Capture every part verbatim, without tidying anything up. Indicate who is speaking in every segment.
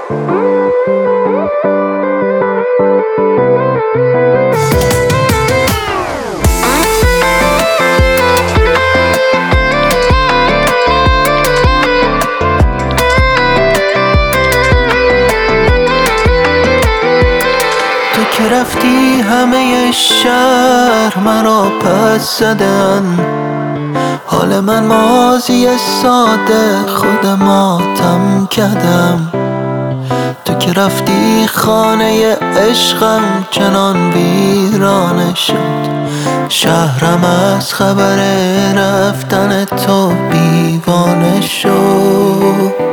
Speaker 1: تو که رفتی همه شهر مرا پس زدن، حال من ماضی ساده خود ماتم کردم. تو که رفتی خانه عشقم چنان ویرانه شد، شهرم از خبر رفتن تو دیوانه شد.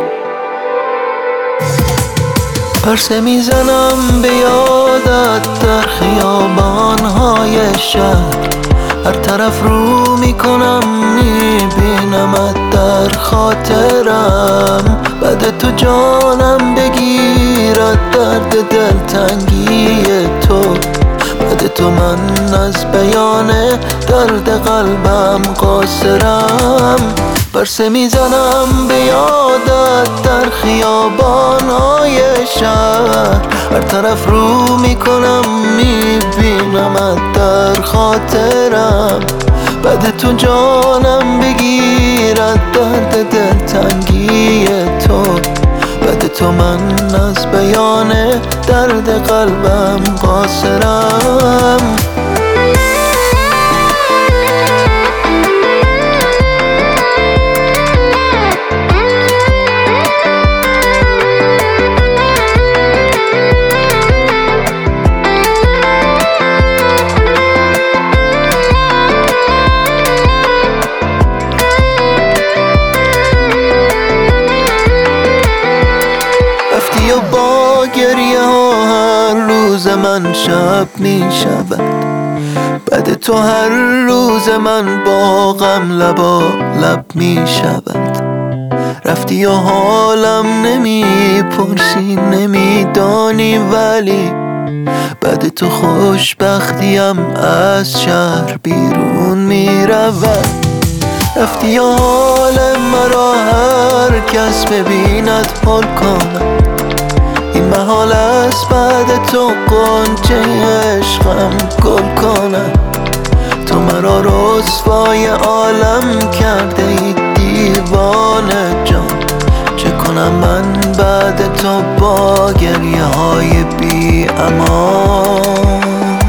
Speaker 1: پرسه میزنم به یادت در خیابانهای شهر، هر طرف رو میکنم میبینمت در خاطرم. بعد تو جانم بگیرد درد دلتنگی تو، بعد تو من از بیان درد قلبم قاصرم. پرسه میزنم به یادت در خیابانهای شهر، هر طرف رو میکنم میبینمت در خاطرم. بعد تو جانم بگیرد درد دلتنگی تو، بعد تو من از بیان درد قلبم قاصرم. و با گریه ها هر روز من شب می شود، بعد تو هر روز من با غم لبا لب می شود. رفتی و حالم نمی پرسی نمی دانی، ولی بعد تو خوشبختیم از شهر بیرون می رود. رفتی و حال مرا هر کس ببیند حال کنم، این محال است بعد تو غنچه عشقم گل کنم. تو مرا رسوای عالم کرده ای دیوانه جان، چه کنم من بعد تو با گریه های بی امان.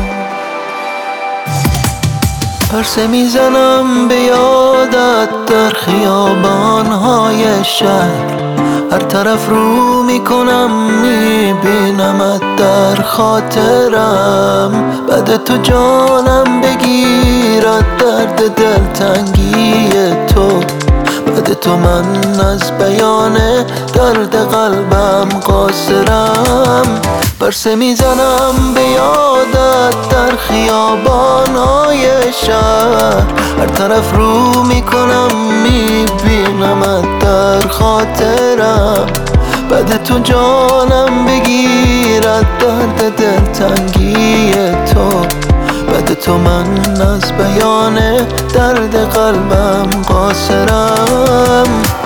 Speaker 1: پرسه میزنم به یادت در خیابانهای شهر، هر طرف رو میکنم میبینمت در خاطرم. بعد تو جانم بگیرد درد دلتنگی تو، بعد تو من از بیان درد قلبم قاصرم. پرسه میزنم به یادت در خیابانهای شهر، هر طرف رو میکنم میبینمت در خاطرم. بعد تو جانم بگیرد درد دلتنگی تو، بعد تو من از بیان درد قلبم قاصرم.